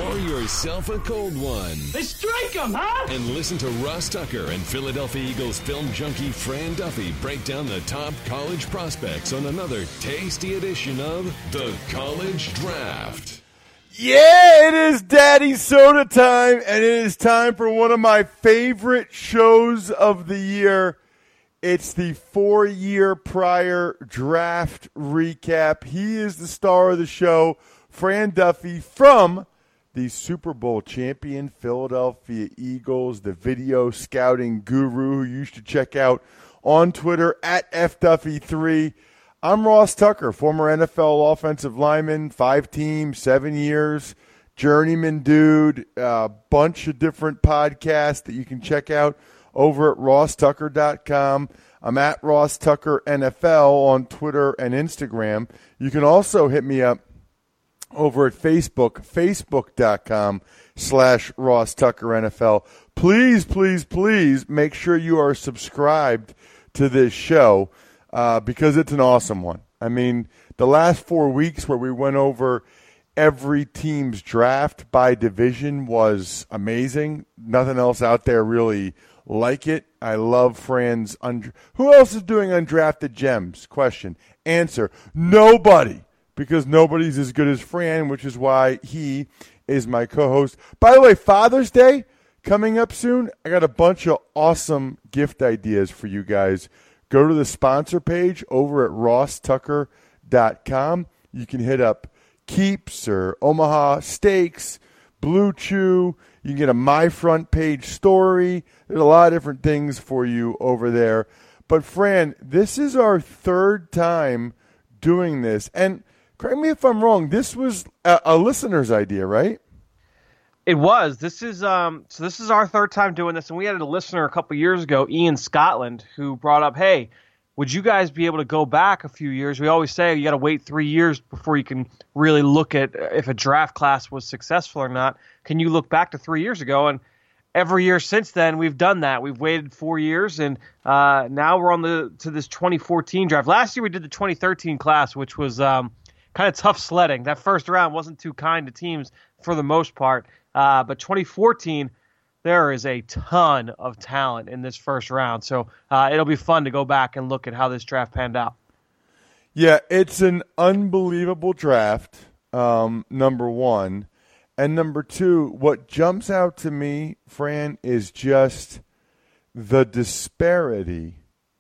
Pour yourself a cold one. Let's strike 'em, huh? And listen to Ross Tucker and Philadelphia Eagles film junkie Fran Duffy break down the top college prospects on another tasty edition of The College Draft. Yeah, it is Daddy Soda time, and it is time for one of my favorite shows of the year. It's the 4-year prior draft recap. He is the star of the show, Fran Duffy from the Super Bowl champion Philadelphia Eagles, the video scouting guru who you should check out on Twitter at FDuffy3. I'm Ross Tucker, former NFL offensive lineman, 5 teams, 7 years, journeyman dude, a bunch of different podcasts that you can check out over at rosstucker.com. I'm at Ross Tucker NFL on Twitter and Instagram. You can also hit me up over at Facebook, facebook.com/Ross Tucker NFL. Please, please, please make sure you are subscribed to this show because it's an awesome one. I mean, the last 4 weeks where we went over every team's draft by division was amazing. Nothing else out there really like it. I love Fran's. Who else is doing undrafted gems? Question. Answer. Nobody. Because nobody's as good as Fran, which is why he is my co-host. By the way, Father's Day coming up soon. I got a bunch of awesome gift ideas for you guys. Go to the sponsor page over at rosstucker.com. You can hit up Keeps or Omaha Steaks, Blue Chew. You can get a My Front Page story. There's a lot of different things for you over there. But, Fran, this is our 3rd time doing this. And correct me if I'm wrong, this was a listener's idea, right? It was. This is our 3rd time doing this, and we had a listener a couple years ago, Ian Scotland, who brought up, hey, would you guys be able to go back a few years? We always say you got to wait 3 years before you can really look at if a draft class was successful or not. Can you look back to 3 years ago? And every year since then, we've done that. We've waited 4 years, and now we're on to this 2014 draft. Last year we did the 2013 class, which was kind of tough sledding. That first round wasn't too kind to teams for the most part. But 2014, there is a ton of talent in this first round. So it'll be fun to go back and look at how this draft panned out. Yeah, it's an unbelievable draft, number one. And number two, what jumps out to me, Fran, is just the disparity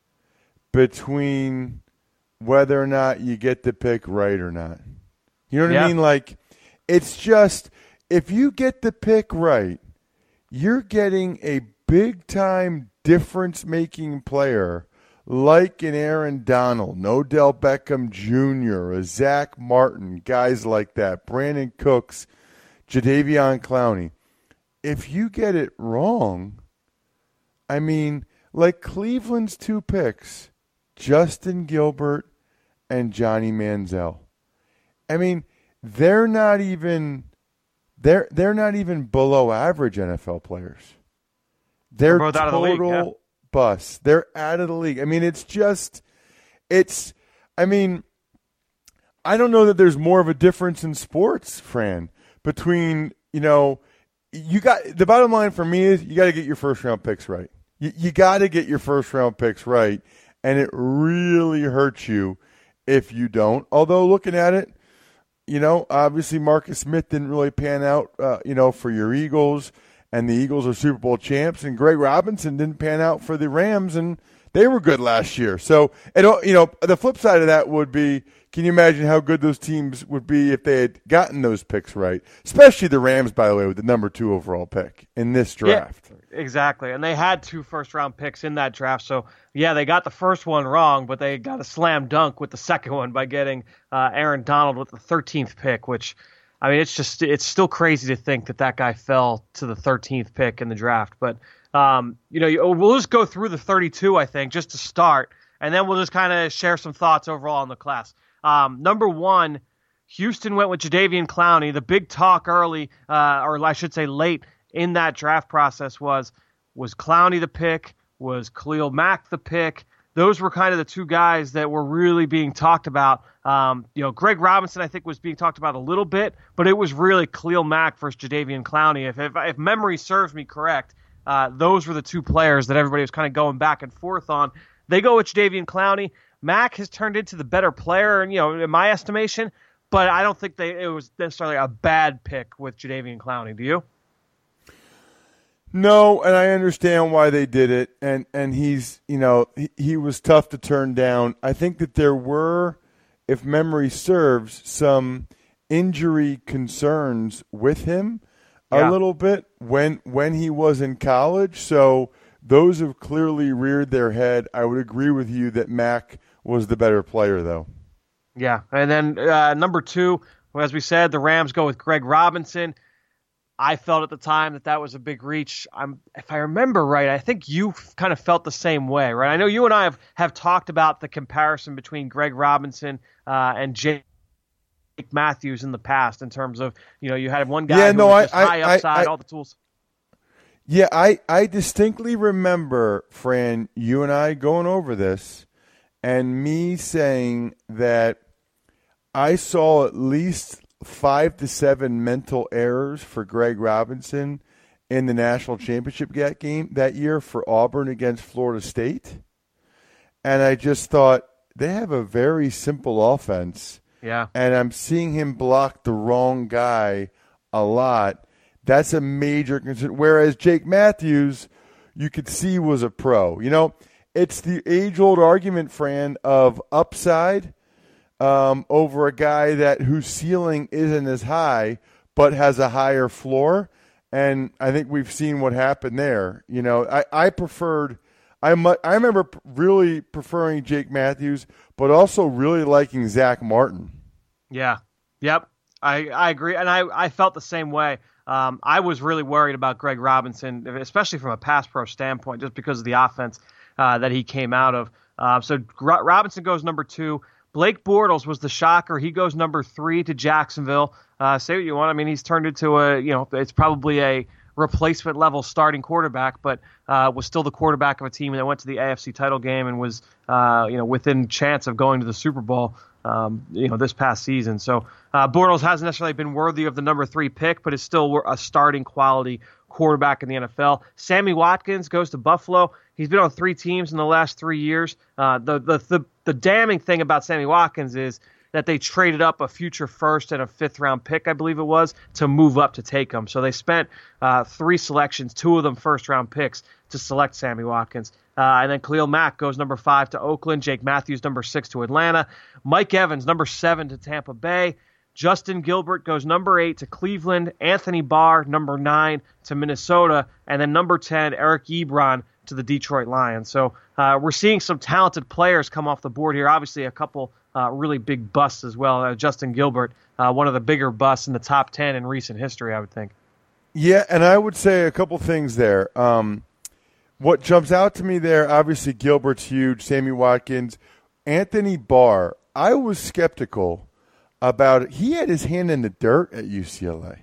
between whether or not you get the pick right or not. You know what I mean? Like, it's just, if you get the pick right, you're getting a big-time difference-making player like an Aaron Donald, an Odell Beckham Jr., a Zach Martin, guys like that, Brandon Cooks, Jadeveon Clowney. If you get it wrong, I mean, like Cleveland's 2 picks, Justin Gilbert and Johnny Manziel. I mean, they're not even below average NFL players. They're both total out of the league, yeah. Busts. They're out of the league. I mean, I don't know that there's more of a difference in sports, Fran, between, the bottom line for me is you got to get your first round picks right. You got to get your first round picks right, and it really hurts you if you don't. Although looking at it, obviously Marcus Smith didn't really pan out, for your Eagles, and the Eagles are Super Bowl champs, and Greg Robinson didn't pan out for the Rams, and they were good last year. So, the flip side of that would be, can you imagine how good those teams would be if they had gotten those picks right? Especially the Rams, by the way, with the number 2 overall pick in this draft. Yeah, exactly. And they had 2 first-round picks in that draft. So, yeah, they got the first one wrong, but they got a slam dunk with the second one by getting Aaron Donald with the 13th pick, which, I mean, it's still crazy to think that guy fell to the 13th pick in the draft. But, we'll just go through the 32, I think, just to start, and then we'll just kind of share some thoughts overall on the class. Number 1, Houston went with Jadeveon Clowney. The big talk early, or I should say late in that draft process was Clowney the pick? Was Khalil Mack the pick? those were kind of the two guys that were really being talked about. Greg Robinson, I think, was being talked about a little bit, but it was really Khalil Mack versus Jadeveon Clowney. If memory serves me correct, those were the two players that everybody was kind of going back and forth on. They go with Jadeveon Clowney. Mack has turned into the better player, in my estimation, but I don't think it was necessarily a bad pick with Jadeveon Clowney. Do you? No, and I understand why they did it, and he's, he was tough to turn down. I think that there were, if memory serves, some injury concerns with him a little bit when he was in college, so those have clearly reared their head. I would agree with you that Mack was the better player, though. Yeah, and then number 2, as we said, the Rams go with Greg Robinson. I felt at the time that was a big reach. If I remember right, I think you kind of felt the same way, right? I know you and I have talked about the comparison between Greg Robinson and Jake Matthews in the past in terms of, you had one guy who was just high upside, all the tools. Yeah, I distinctly remember, Fran, you and I going over this and me saying that I saw at least 5 to 7 mental errors for Greg Robinson in the national championship game that year for Auburn against Florida State. And I just thought, they have a very simple offense. Yeah. And I'm seeing him block the wrong guy a lot. That's a major concern. Whereas Jake Matthews, you could see was a pro. It's the age-old argument, Fran, of upside over a guy whose ceiling isn't as high but has a higher floor. And I think we've seen what happened there. I remember really preferring Jake Matthews, but also really liking Zach Martin. Yeah. Yep. I agree. And I felt the same way. I was really worried about Greg Robinson, especially from a pass pro standpoint, just because of the offense that he came out of. So Robinson goes number 2. Blake Bortles was the shocker. He goes number 3 to Jacksonville. Say what you want. I mean, he's turned into it's probably a replacement level starting quarterback, but was still the quarterback of a team that went to the AFC title game and was, within chance of going to the Super Bowl, this past season. So Bortles hasn't necessarily been worthy of the number 3 pick, but is still a starting quality quarterback in the NFL. Sammy Watkins goes to Buffalo. He's been on 3 teams in the last 3 years. The damning thing about Sammy Watkins is that they traded up a future first and a 5th-round pick, I believe it was, to move up to take him. So they spent 3 selections, 2 of them first-round picks, to select Sammy Watkins. And then Khalil Mack goes number 5 to Oakland. Jake Matthews, number 6 to Atlanta. Mike Evans, number 7 to Tampa Bay. Justin Gilbert goes number 8 to Cleveland. Anthony Barr, number 9 to Minnesota. And then number 10, Eric Ebron to the Detroit Lions. So we're seeing some talented players come off the board here. Obviously, a couple really big busts as well. Justin Gilbert, one of the bigger busts in the top 10 in recent history, I would think. Yeah, and I would say a couple things there. What jumps out to me there, obviously Gilbert's huge, Sammy Watkins. Anthony Barr, I was skeptical about it. He had his hand in the dirt at UCLA.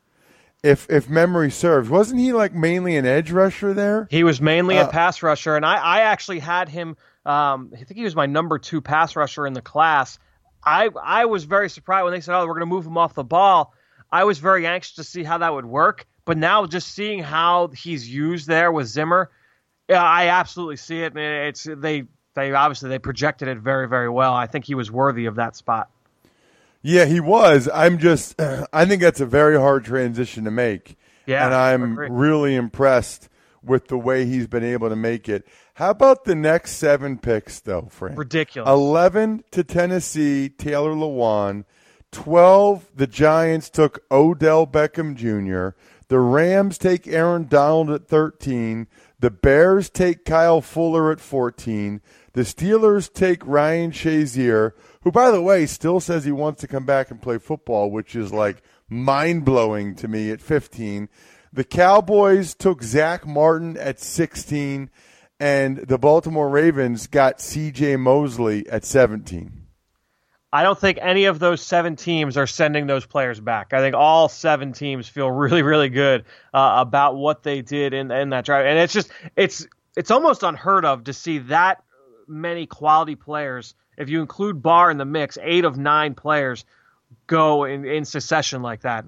If memory serves. Wasn't he mainly an edge rusher there? He was mainly a pass rusher, and I actually had him I think he was my number 2 pass rusher in the class. I was very surprised when they said, we're going to move him off the ball. I was very anxious to see how that would work, but now just seeing how he's used there with Zimmer, I absolutely see it. They obviously projected it very, very well. I think he was worthy of that spot. Yeah, he was. I think that's a very hard transition to make. Yeah, and I'm really impressed with the way he's been able to make it. How about the next 7 picks, though, Frank? Ridiculous. 11 to Tennessee, Taylor Lewan. 12, the Giants took Odell Beckham Jr. The Rams take Aaron Donald at 13. The Bears take Kyle Fuller at 14. The Steelers take Ryan Shazier, who, by the way, still says he wants to come back and play football, which is mind-blowing to me, at 15. The Cowboys took Zach Martin at 16. And the Baltimore Ravens got C.J. Mosley at 17. I don't think any of those 7 teams are sending those players back. I think all 7 teams feel really, really good about what they did in that drive. And it's almost unheard of to see that many quality players. If you include Barr in the mix, 8 of 9 players go in succession like that.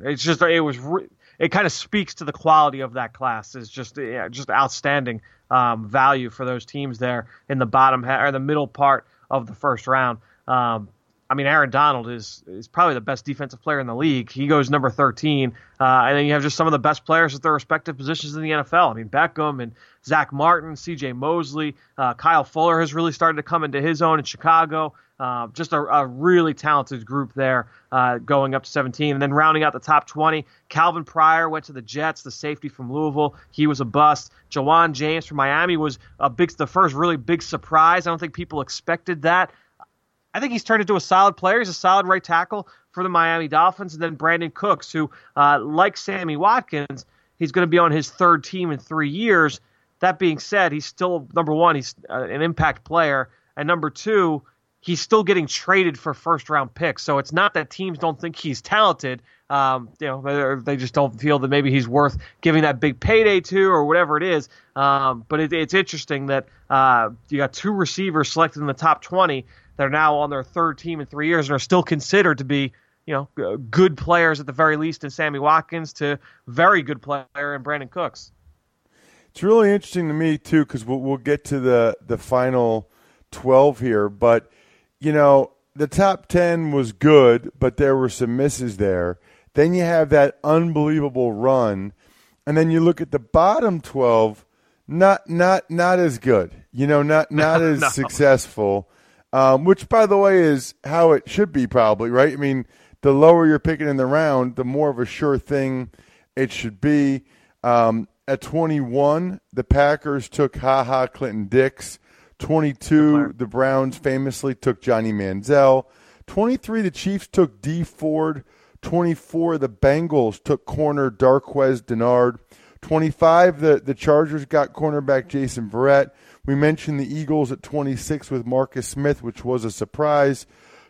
It kind of speaks to the quality of that class. It's just outstanding value for those teams there in the or the middle part of the first round. Aaron Donald is probably the best defensive player in the league. He goes number 13. And then you have just some of the best players at their respective positions in the NFL. Beckham and Zach Martin, C.J. Mosley, Kyle Fuller has really started to come into his own in Chicago. Just a really talented group there going up to 17. And then rounding out the top 20, Calvin Pryor went to the Jets, the safety from Louisville. He was a bust. Jawan James from Miami was the first really big surprise. I don't think people expected that. I think he's turned into a solid player. He's a solid right tackle for the Miami Dolphins. And then Brandon Cooks, who, like Sammy Watkins, he's going to be on his third team in 3 years. That being said, he's still, number one, he's an impact player. And number two, he's still getting traded for first-round picks. So it's not that teams don't think he's talented. They just don't feel that maybe he's worth giving that big payday to or whatever it is. But it's interesting that you got 2 receivers selected in the top 20 that are now on their third team in 3 years and are still considered to be, good players at the very least in Sammy Watkins to very good player in Brandon Cooks. It's really interesting to me, too, because we'll get to the final 12 here. But, the top 10 was good, but there were some misses there. Then you have that unbelievable run. And then you look at the bottom 12, not as good, not as successful. Which, by the way, is how it should be probably, right? The lower you're picking in the round, the more of a sure thing it should be. At 21, the Packers took Clinton Dix. 22, the Browns famously took Johnny Manziel. 23, the Chiefs took Dee Ford. 24, the Bengals took corner Darqueze Dennard. 25, the Chargers got cornerback Jason Verrett. We mentioned the Eagles at 26 with Marcus Smith, which was a surprise.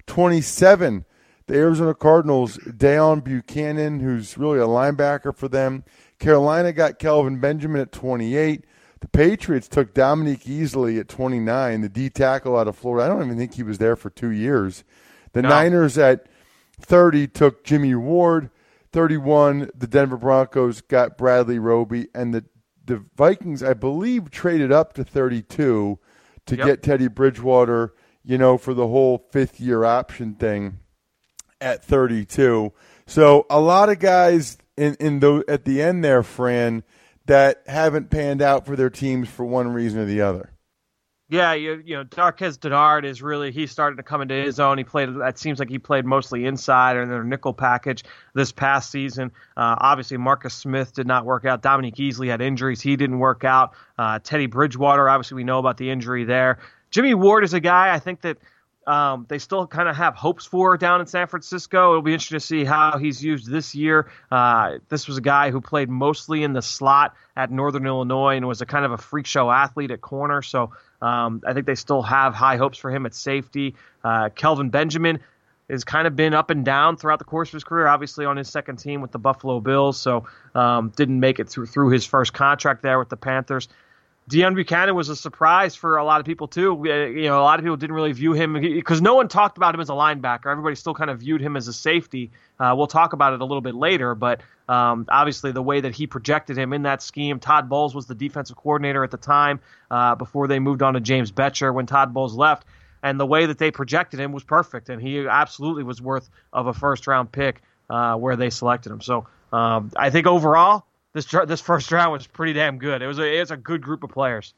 27, the Arizona Cardinals, Deon Buchanan, who's really a linebacker for them. Carolina got Kelvin Benjamin at 28. The Patriots took Dominique Easley at 29, the D tackle out of Florida. I don't even think he was there for 2 years. The Niners at 30 took Jimmy Ward. 31, the Denver Broncos got Bradley Roby, and the Vikings, I believe, traded up to 32 to get Teddy Bridgewater, for the whole fifth-year option thing at 32. So a lot of guys at the end there, Fran, that haven't panned out for their teams for one reason or the other. Yeah, Darqueze Dennard is really, he started to come into his own. It seems like he played mostly inside or in their nickel package this past season. Obviously, Marcus Smith did not work out. Dominique Easley had injuries. He didn't work out. Teddy Bridgewater, obviously, we know about the injury there. Jimmy Ward is a guy I think that they still kind of have hopes for down in San Francisco. It'll be interesting to see how he's used this year. This was a guy who played mostly in the slot at Northern Illinois and was a kind of a freak show athlete at corner. So I think they still have high hopes for him at safety. Kelvin Benjamin has kind of been up and down throughout the course of his career, obviously on his second team with the Buffalo Bills, so didn't make it through his first contract there with the Panthers. Deon Buchanan was a surprise for a lot of people, too. A lot of people didn't really view him because no one talked about him as a linebacker. Everybody still kind of viewed him as a safety. We'll talk about it a little bit later, but obviously the way that he projected him in that scheme, Todd Bowles was the defensive coordinator at the time before they moved on to James Betcher when Todd Bowles left, and the way that they projected him was perfect, and he absolutely was worth of a first-round pick where they selected him. So I think overall, this first round was pretty damn good. It was a good group of players.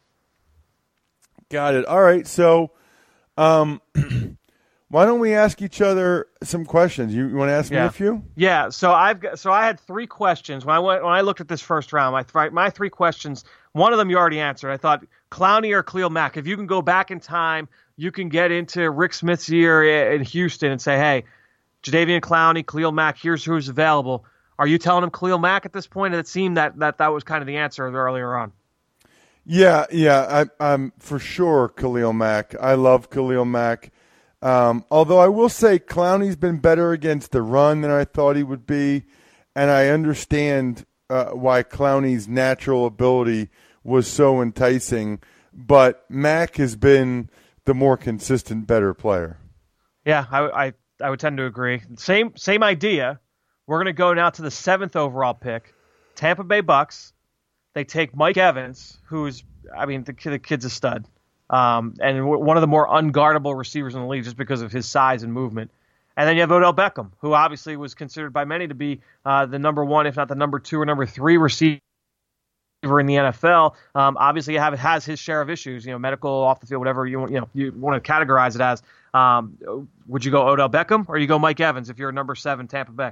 Got it. All right. So, why don't we ask each other some questions? You want to ask me a few? Yeah. So I had 3 questions when I looked at this first round. My 3 questions. One of them you already answered. I thought Clowney or Khalil Mack. If you can go back in time, you can get into Rick Smith's year in Houston and say, hey, Jadeveon Clowney, Khalil Mack. Here's who's available. Are you telling him Khalil Mack at this point? And it seemed that was kind of the answer earlier on. Yeah, I'm for sure Khalil Mack. I love Khalil Mack. Although I will say Clowney's been better against the run than I thought he would be, and I understand why Clowney's natural ability was so enticing. But Mack has been the more consistent, better player. Yeah, I would tend to agree. Same idea. We're going to go now to the 7th overall pick, Tampa Bay Bucks. They take Mike Evans, the kid's a stud, and one of the more unguardable receivers in the league just because of his size and movement. And then you have Odell Beckham, who obviously was considered by many to be the number 1, if not the number 2 or number 3 receiver in the NFL. Obviously, has his share of issues, medical, off the field, whatever you want to categorize it as. Would you go Odell Beckham or you go Mike Evans if you're number 7 Tampa Bay?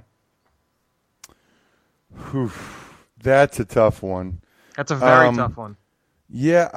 Whew, that's a tough one. That's a very tough one. Yeah,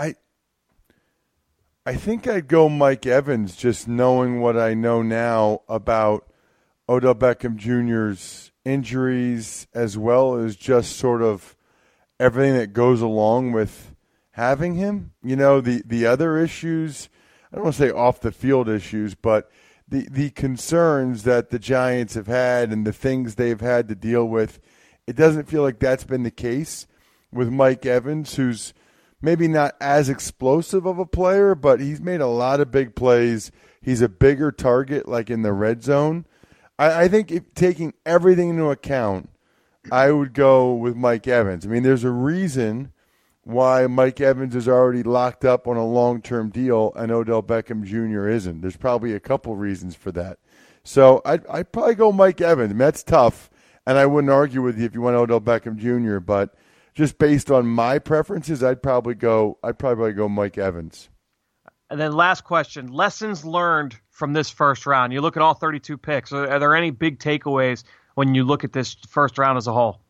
I think I'd go Mike Evans, just knowing what I know now about Odell Beckham Jr.'s injuries, as well as just sort of everything that goes along with having him. The other issues, I don't want to say off the field issues, but the concerns that the Giants have had and the things they've had to deal with, it doesn't feel like that's been the case with Mike Evans, who's maybe not as explosive of a player, but he's made a lot of big plays. He's a bigger target, like in the red zone. I think taking everything into account, I would go with Mike Evans. I mean, there's a reason why Mike Evans is already locked up on a long-term deal and Odell Beckham Jr. isn't. There's probably a couple reasons for that. So I'd probably go Mike Evans. I mean, that's tough, and I wouldn't argue with you if you went Odell Beckham Jr., but just based on my preferences, I'd probably go Mike Evans. And then last question, lessons learned from this first round. You look at all 32 picks. Are there any big takeaways when you look at this first round as a whole?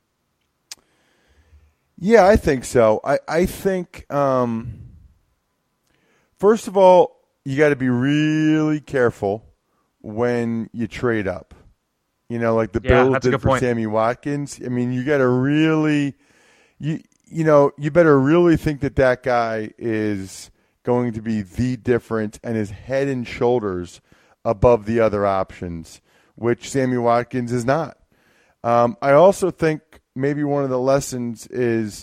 Yeah, I think so. I think, first of all, you got to be really careful when you trade up. Like the Bills did for Sammy Watkins. I mean, you got to really – you better really think that guy is going to be the difference and is head and shoulders above the other options, which Sammy Watkins is not. I also think maybe one of the lessons is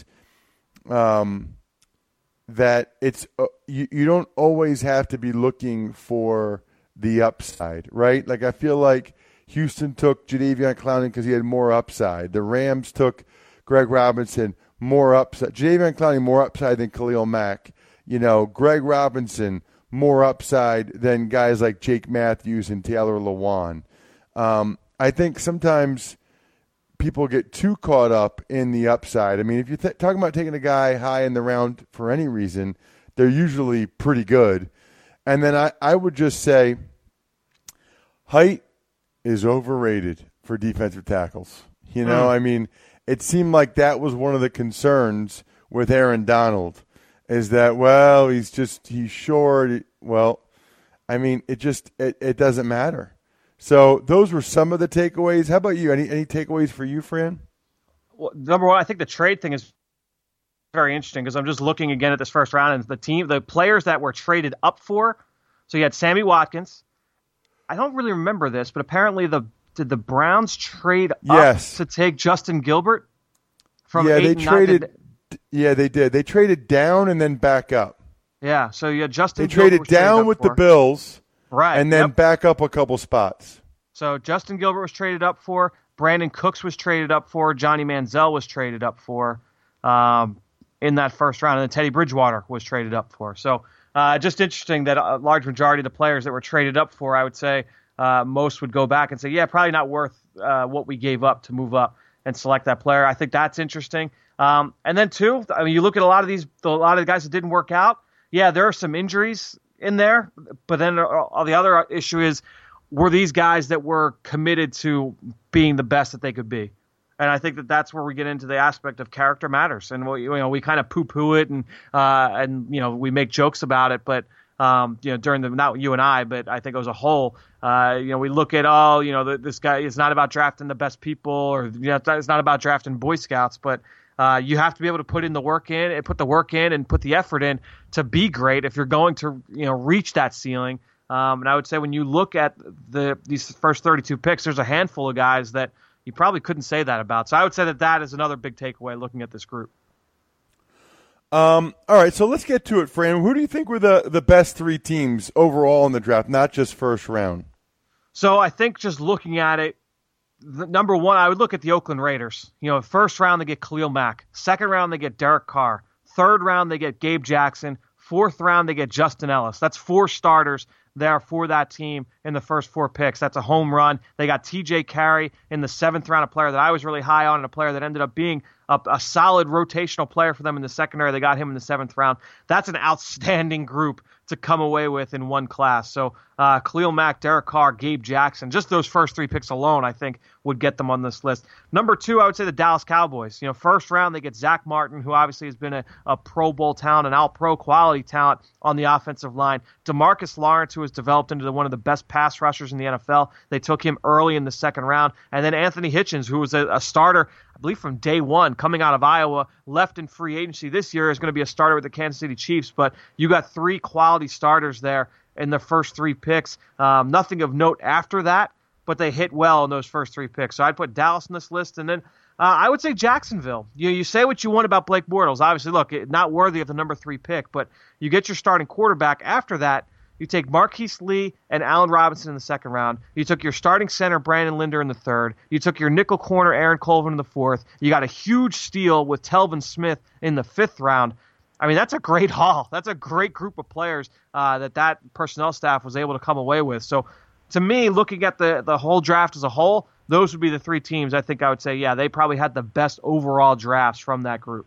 that it's you don't always have to be looking for the upside, right? Like I feel like Houston took Jadeveon Clowney because he had more upside. The Rams took Greg Robinson, more upside. Jadeveon Clowney, more upside than Khalil Mack. Greg Robinson, more upside than guys like Jake Matthews and Taylor Lewan. I think sometimes people get too caught up in the upside. I mean, if you're talking about taking a guy high in the round for any reason, they're usually pretty good. And then I would just say height is overrated for defensive tackles. I mean, it seemed like that was one of the concerns with Aaron Donald is that, well, he's short. Well, I mean, it doesn't matter. So those were some of the takeaways. How about you? Any takeaways for you, Fran? Well, number one, I think the trade thing is very interesting because I'm just looking again at this first round and the players that were traded up for. So you had Sammy Watkins. I don't really remember this, but apparently did the Browns trade up to take Justin Gilbert from 8 they traded. Yeah, they did. They traded down and then back up. Yeah, so you had Justin. They traded down with the Bills, right, and then back up a couple spots. So Justin Gilbert was traded up for. Brandon Cooks was traded up for. Johnny Manziel was traded up for in that first round, and then Teddy Bridgewater was traded up for. So just interesting that a large majority of the players that were traded up for, I would say, most would go back and say, yeah, probably not worth what we gave up to move up and select that player. I think that's interesting. And then two, I mean, you look at a lot of the guys that didn't work out. Yeah, there are some injuries in there, but then the other issue is, were these guys that were committed to being the best that they could be? And I think that's where we get into the aspect of character matters. And we kind of poo-poo it and we make jokes about it, but during not you and I, but I think as a whole, we look at this guy. It's not about drafting the best people, or it's not about drafting Boy Scouts, but you have to be able to put the work in and put the effort in to be great if you're going to reach that ceiling. And I would say when you look at these first 32 picks, there's a handful of guys that you probably couldn't say that about. So I would say that is another big takeaway looking at this group. All right, so let's get to it, Fran. Who do you think were the best three teams overall in the draft, not just first round? So I think just looking at it, number one, I would look at the Oakland Raiders. First round, they get Khalil Mack. Second round, they get Derek Carr. Third round, they get Gabe Jackson. Fourth round, they get Justin Ellis. That's 4 starters there for that team in the first 4 picks. That's a home run. They got T.J. Carey in the 7th round, a player that I was really high on and a player that ended up being a solid rotational player for them in the secondary. They got him in the 7th round. That's an outstanding group to come away with in one class. So Khalil Mack, Derek Carr, Gabe Jackson, just those first 3 picks alone, I think, would get them on this list. Number 2, I would say the Dallas Cowboys. First round, they get Zach Martin, who obviously has been a Pro Bowl talent, an all-pro quality talent on the offensive line. DeMarcus Lawrence, who has developed into one of the best pass rushers in the NFL. They took him early in the 2nd round. And then Anthony Hitchens, who was a starter, I believe from day one, coming out of Iowa, left in free agency this year, is going to be a starter with the Kansas City Chiefs. But you got 3 quality starters there in the first 3 picks. Nothing of note after that, but they hit well in those first 3 picks. So I'd put Dallas in this list. And then I would say Jacksonville. You say what you want about Blake Bortles. Obviously, look, not worthy of the number 3 pick, but you get your starting quarterback after that. You take Marquise Lee and Allen Robinson in the 2nd round. You took your starting center, Brandon Linder, in the 3rd. You took your nickel corner, Aaron Colvin, in the 4th. You got a huge steal with Telvin Smith in the 5th round. I mean, that's a great haul. That's a great group of players that personnel staff was able to come away with. So, to me, looking at the whole draft as a whole, those would be the 3 teams I think I would say, yeah, they probably had the best overall drafts from that group.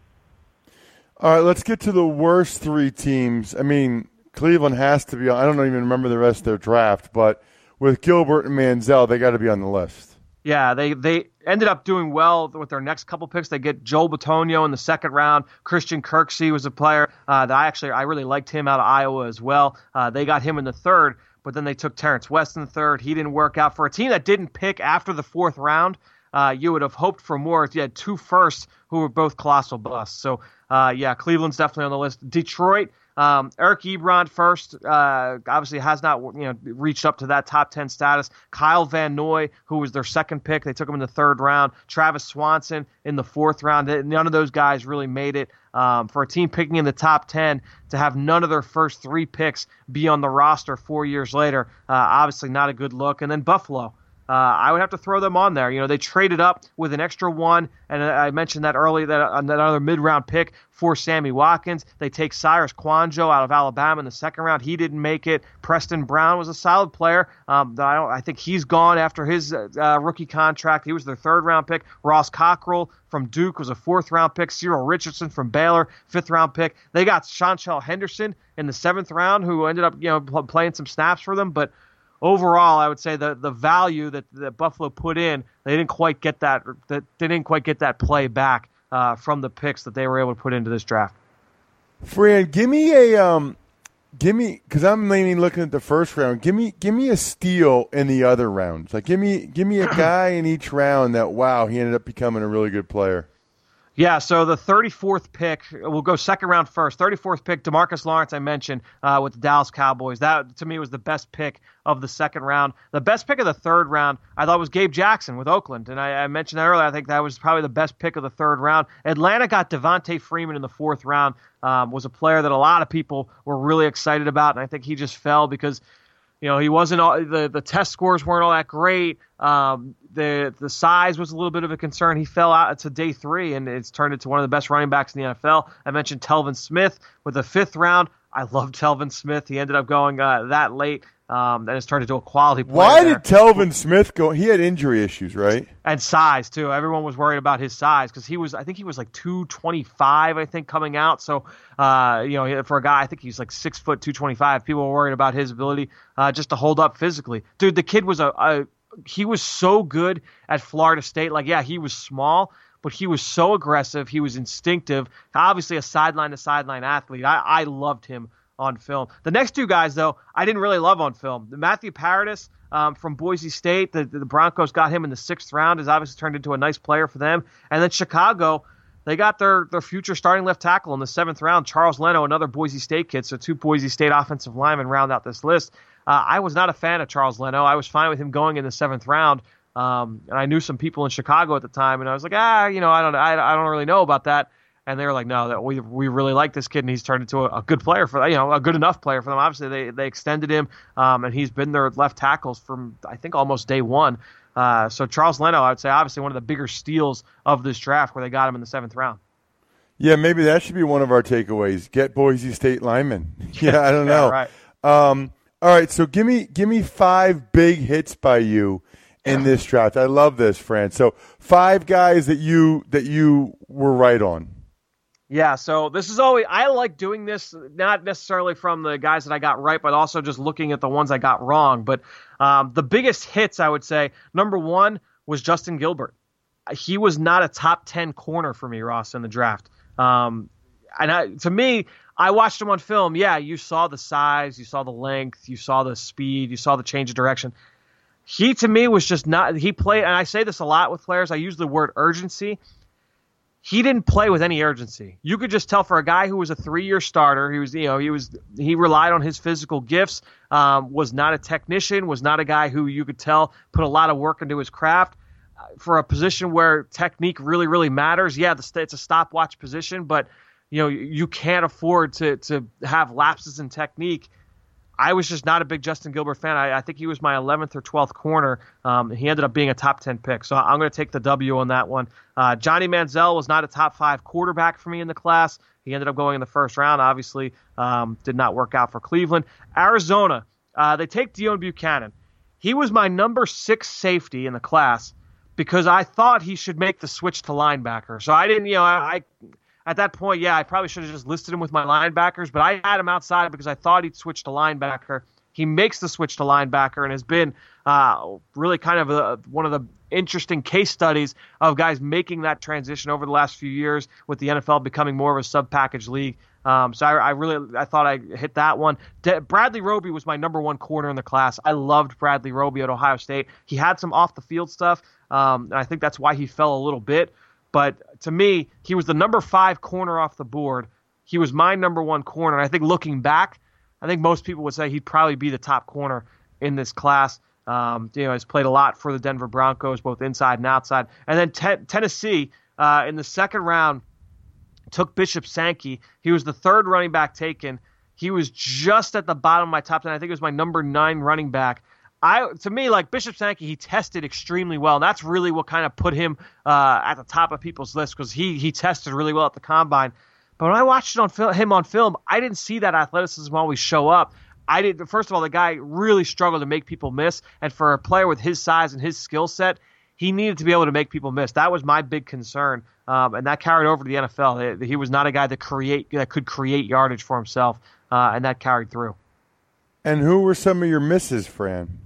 All right, let's get to the worst 3 teams. I mean, Cleveland has to be on. I don't even remember the rest of their draft, but with Gilbert and Manziel, they got to be on the list. Yeah, they ended up doing well with their next couple picks. They get Joel Bitonio in the 2nd round. Christian Kirksey was a player that I really liked him out of Iowa as well. They got him in the 3rd, but then they took Terrence West in the 3rd. He didn't work out. For a team that didn't pick after the 4th round, you would have hoped for more if you had 2 firsts who were both colossal busts. So, yeah, Cleveland's definitely on the list. Detroit, Eric Ebron first, obviously has not reached up to that top 10 status. Kyle Van Noy, who was their 2nd pick, they took him in the 3rd round. Travis Swanson in the 4th round. None of those guys really made it. For a team picking in the top 10 to have none of their first 3 picks be on the roster 4 years later, obviously not a good look. And then Buffalo. I would have to throw them on there. They traded up with an extra 1, and I mentioned that earlier, that another mid-round pick for Sammy Watkins. They take Cyrus Kouandjio out of Alabama in the 2nd round. He didn't make it. Preston Brown was a solid player. I think he's gone after his rookie contract. He was their 3rd-round pick. Ross Cockrell from Duke was a 4th-round pick. Cyril Richardson from Baylor, 5th-round pick. They got Chantel Henderson in the 7th round, who ended up playing some snaps for them, but overall, I would say the value that Buffalo put in, they didn't quite get that. They didn't quite get that play back from the picks that they were able to put into this draft. Fran, give me because I'm mainly looking at the 1st round. Give me a steal in the other rounds. Like give me a guy in each round that he ended up becoming a really good player. Yeah, so the 34th pick, we'll go 2nd round first. 34th pick, DeMarcus Lawrence, I mentioned, with the Dallas Cowboys. That, to me, was the best pick of the 2nd round. The best pick of the 3rd round, I thought, was Gabe Jackson with Oakland. And I mentioned that earlier. I think that was probably the best pick of the 3rd round. Atlanta got Devontae Freeman in the 4th round, was a player that a lot of people were really excited about, and I think he just fell because he wasn't the test scores weren't all that great. The size was a little bit of a concern. He fell out to day 3, and it's turned into one of the best running backs in the NFL. I mentioned Telvin Smith with the 5th round. I love Telvin Smith. He ended up going that late. And it's turned into a quality player. Why did Telvin Smith go? He had injury issues, right? And size, too. Everyone was worried about his size because I think he was like 225, coming out. So, for a guy, I think he's like 6 foot, 225. People were worried about his ability just to hold up physically. Dude, the kid was he was so good at Florida State. He was small, but he was so aggressive. He was instinctive. Obviously a sideline-to-sideline athlete. I loved him on film. The next 2 guys, though, I didn't really love on film. Matthew Paradis from Boise State, the Broncos got him in the 6th round, has obviously turned into a nice player for them. And then Chicago, they got their future starting left tackle in the 7th round, Charles Leno, another Boise State kid. So 2 Boise State offensive linemen round out this list. I was not a fan of Charles Leno. I was fine with him going in the 7th round. And I knew some people in Chicago at the time, and I was like, I don't really know about that. and they were like, no, that we really like this kid, and he's turned into a good player for, a good enough player for them. Obviously, they extended him, and he's been their left tackles from, I think, almost day one. So Charles Leno, I would say, obviously one of the bigger steals of this draft, where they got him in the 7th round. Yeah, maybe that should be one of our takeaways. Get Boise State linemen. Yeah, I don't know. Right. All right, so give me 5 big hits by you in this draft. I love this, Fran. So 5 guys that you were right on. Yeah, so this is always, I like doing this, not necessarily from the guys that I got right, but also just looking at the ones I got wrong. But the biggest hits, I would say, number 1 was Justin Gilbert. He was not a top 10 corner for me, Ross, in the draft. To me, I watched him on film. Yeah, you saw the size, you saw the length, you saw the speed, you saw the change of direction. He, to me, was just not – he played – and I say this a lot with players. I use the word urgency. He didn't play with any urgency. You could just tell for a guy who was a 3-year starter, he relied on his physical gifts, was not a technician, was not a guy who you could tell put a lot of work into his craft. For a position where technique really, really matters, yeah, it's a stopwatch position, but you can't afford to have lapses in technique. I was just not a big Justin Gilbert fan. I think he was my 11th or 12th corner. He ended up being a top 10 pick, so I'm going to take the W on that one. Johnny Manziel was not a top 5 quarterback for me in the class. He ended up going in the 1st round. Obviously, did not work out for Cleveland. Arizona, they take Deone Bucannon. He was my number 6 safety in the class, because I thought he should make the switch to linebacker. So I didn't, at that point, I probably should have just listed him with my linebackers, but I had him outside because I thought he'd switch to linebacker. He makes the switch to linebacker and has been really kind of one of the interesting case studies of guys making that transition over the last few years, with the NFL becoming more of a sub-package league. So I thought I hit that one. Bradley Roby was my number 1 corner in the class. I loved Bradley Roby at Ohio State. He had some off-the-field stuff, and I think that's why he fell a little bit. But to me, he was the number 5 corner off the board. He was my number 1 corner. And I think looking back, I think most people would say he'd probably be the top corner in this class. He's played a lot for the Denver Broncos, both inside and outside. And then Tennessee, in the 2nd round, took Bishop Sankey. He was the 3rd running back taken. He was just at the bottom of my top 10. I think it was my number 9 running back. To me, like Bishop Sankey, he tested extremely well. And that's really what kind of put him at the top of people's list, because he tested really well at the combine. But when I watched him on film, I didn't see that athleticism always show up. First of all, the guy really struggled to make people miss. And for a player with his size and his skill set, he needed to be able to make people miss. That was my big concern. And that carried over to the NFL. He was not a guy that could create yardage for himself, and that carried through. And who were some of your misses, Fran?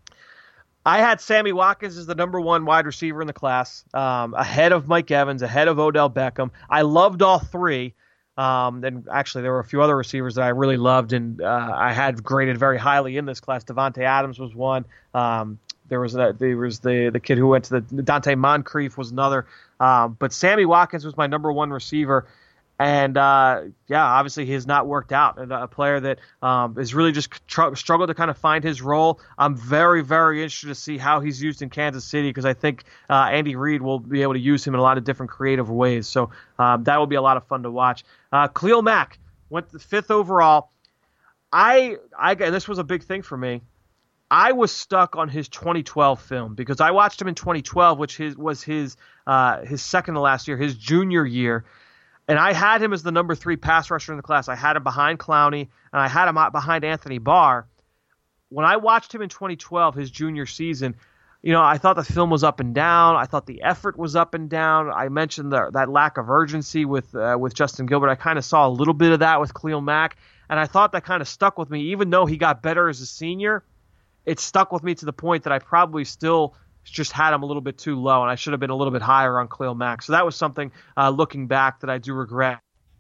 I had Sammy Watkins as the number 1 wide receiver in the class, ahead of Mike Evans, ahead of Odell Beckham. I loved all 3. And actually, there were a few other receivers that I really loved, and I had graded very highly in this class. Devontae Adams was one. There was the kid who went to the Dante Moncrief was another. But Sammy Watkins was my number 1 receiver. And, obviously he has not worked out. And a player that has really just struggled to kind of find his role. I'm very, very interested to see how he's used in Kansas City, because I think Andy Reid will be able to use him in a lot of different creative ways. So that will be a lot of fun to watch. Khalil Mack went the 5th overall. And this was a big thing for me. I was stuck on his 2012 film, because I watched him in 2012, which was his second to last year, his junior year. And I had him as the number 3 pass rusher in the class. I had him behind Clowney, and I had him behind Anthony Barr. When I watched him in 2012, his junior season, I thought the film was up and down. I thought the effort was up and down. I mentioned that lack of urgency with Justin Gilbert. I kind of saw a little bit of that with Khalil Mack, and I thought that kind of stuck with me. Even though he got better as a senior, it stuck with me to the point that I probably still just had him a little bit too low, and I should have been a little bit higher on Khalil Mack. So that was something, looking back, that I do regret.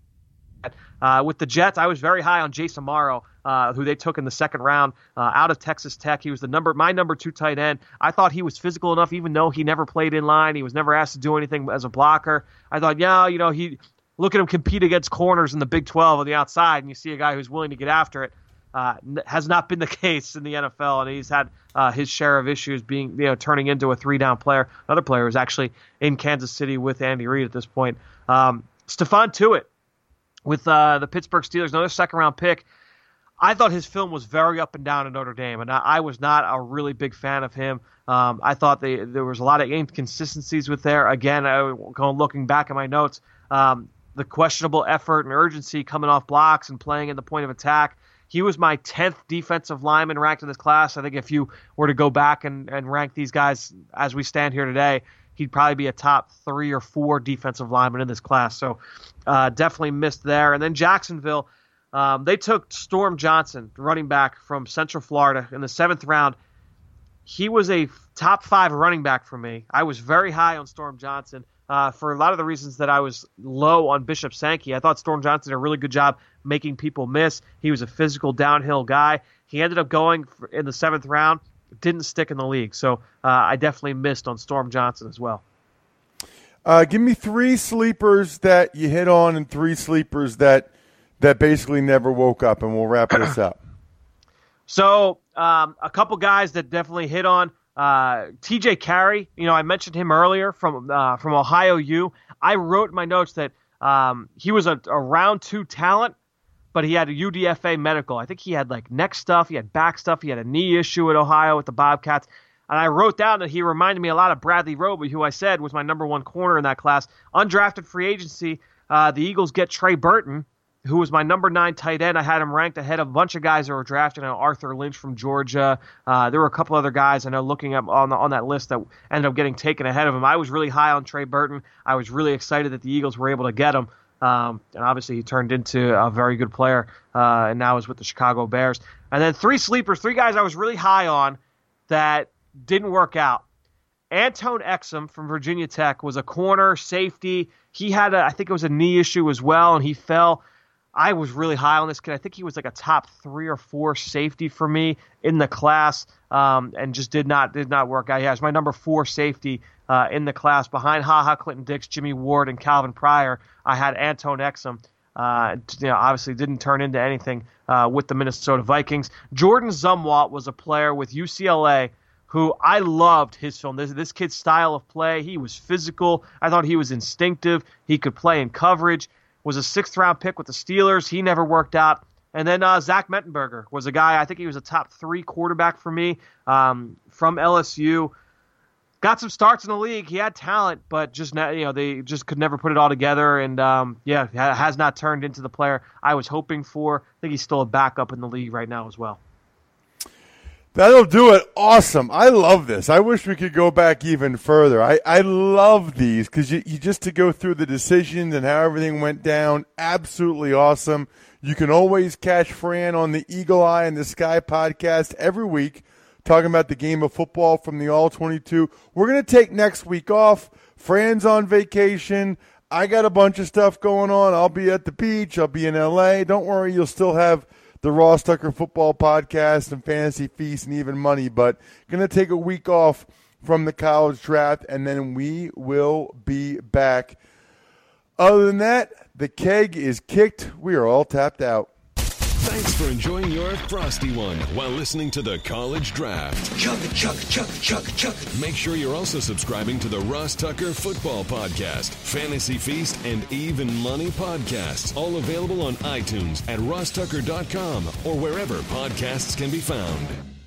With the Jets, I was very high on Jace Amaro, who they took in the 2nd round out of Texas Tech. He was my number 2 tight end. I thought he was physical enough, even though he never played in line. He was never asked to do anything as a blocker. I thought, he look at him compete against corners in the Big 12 on the outside, and you see a guy who's willing to get after it. Has not been the case in the NFL, and he's had his share of issues being, turning into a 3-down player. Another player was actually in Kansas City with Andy Reid at this point. Stephon Tuitt with the Pittsburgh Steelers, another second-round pick. I thought his film was very up and down at Notre Dame, and I was not a really big fan of him. I thought there was a lot of inconsistencies with there. Again, looking back at my notes, the questionable effort and urgency coming off blocks and playing in the point of attack. He was my 10th defensive lineman ranked in this class. I think if you were to go back and rank these guys as we stand here today, he'd probably be a top 3 or 4 defensive lineman in this class. So definitely missed there. And then Jacksonville, they took Storm Johnson, running back from Central Florida, in the 7th round. He was a top 5 running back for me. I was very high on Storm Johnson for a lot of the reasons that I was low on Bishop Sankey. I thought Storm Johnson did a really good job making people miss. He was a physical downhill guy. He ended up going in the 7th round. Didn't stick in the league. So I definitely missed on Storm Johnson as well. Give me 3 sleepers that you hit on and 3 sleepers that basically never woke up, and we'll wrap this up. So a couple guys that definitely hit on. TJ Carey, I mentioned him earlier from Ohio U. I wrote in my notes that he was a round 2 talent, but he had a UDFA medical. I think he had neck stuff, he had back stuff, he had a knee issue at Ohio with the Bobcats. And I wrote down that he reminded me a lot of Bradley Roby, who I said was my number 1 corner in that class. Undrafted free agency, the Eagles get Trey Burton, who was my number 9 tight end. I had him ranked ahead of a bunch of guys that were drafted. Arthur Lynch from Georgia. There were a couple other guys I know looking up on that list that ended up getting taken ahead of him. I was really high on Trey Burton. I was really excited that the Eagles were able to get him. And obviously he turned into a very good player and now is with the Chicago Bears. And then 3 sleepers, 3 guys I was really high on that didn't work out. Antone Exum from Virginia Tech was a corner safety. He had I think it was a knee issue as well, and he fell. I was really high on this kid. I think he was a top 3 or 4 safety for me in the class, and just did not work out. Yeah, it was my number 4 safety in the class. Behind Clinton Dix, Jimmy Ward, and Calvin Pryor, I had Antone Exum. Obviously didn't turn into anything with the Minnesota Vikings. Jordan Zumwalt was a player with UCLA who I loved his film. This kid's style of play, he was physical. I thought he was instinctive. He could play in coverage. Was a 6th-round pick with the Steelers. He never worked out. And then Zach Mettenberger was a guy, I think he was a top 3 quarterback for me from LSU. Got some starts in the league. He had talent, but they just could never put it all together. And, has not turned into the player I was hoping for. I think he's still a backup in the league right now as well. That'll do it. Awesome. I love this. I wish we could go back even further. I love these because you just to go through the decisions and how everything went down. Absolutely awesome. You can always catch Fran on the Eagle Eye and the Sky podcast every week talking about the game of football from the All-22. We're going to take next week off. Fran's on vacation. I got a bunch of stuff going on. I'll be at the beach. I'll be in L.A. Don't worry. You'll still have the Ross Tucker Football Podcast and Fantasy Feast and Even Money, but going to take a week off from the college draft, and then we will be back. Other than that, the keg is kicked. We are all tapped out. Thanks for enjoying your Frosty One while listening to the College Draft. Make sure you're also subscribing to the Ross Tucker Football Podcast, Fantasy Feast, and Even Money Podcasts, all available on iTunes at rosstucker.com or wherever podcasts can be found.